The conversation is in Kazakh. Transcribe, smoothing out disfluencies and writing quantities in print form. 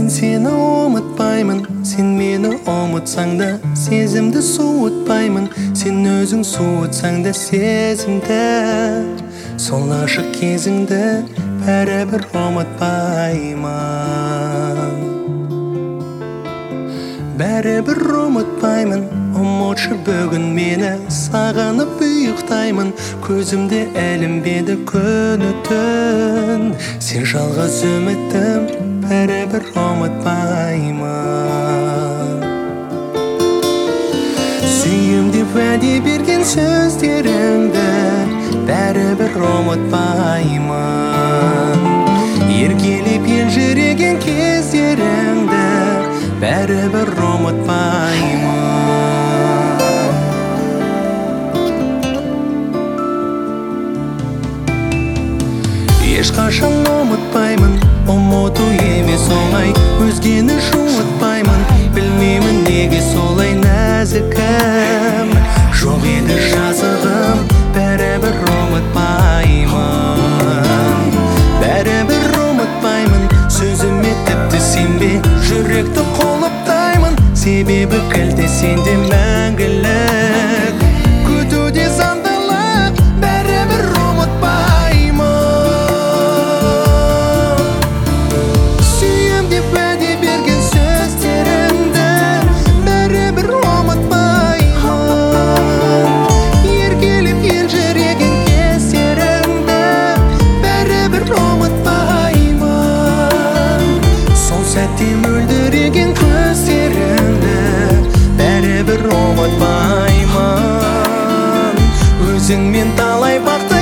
Мен сені ұмытпаймын, сен мені ұмытсаң да сезімді суытпаймын. Сен өзің суытсаң да сезімді, сол ашық кезіңді бәрібір ұмытпаймын. Бәрібір ұмытпаймын, ұмытшы бүгін мені, сағынып ұйықтаймын. Көзімде ілінбеді күні түн, сен жалғыз үмітім, бәрібір ұмытпаймын. Сүйем деп уәде берген сөздеріңді бәрібір ұмытпаймын. Еркелеп елжіреген кездеріңді бәрібір ұмытпаймын. Ешқашан ұмытпаймын, ұмыту емес оңай, өзгені жуытпаймын. Білмеймін неге солай нәзікім, жоқ еді жазығым, бәрібір ұмытпаймын. Бәрібір ұмытпаймын, сөзіме тіпті сенбе, жүректі қолыптаймын. Себебі кілті сенде мәңгілік, күтуде заңдылық, бәрібір ұмытпаймын. Сүйем деп уәде берген сөздеріңді бәрібір ұмытпаймын. Еркелеп елжіреген кездеріңді бәрібір ұмытпаймын. Сол сәтте мөлдіреген көздеріңді бәрібір ұмытпаймын. Өзіңмен талай бақты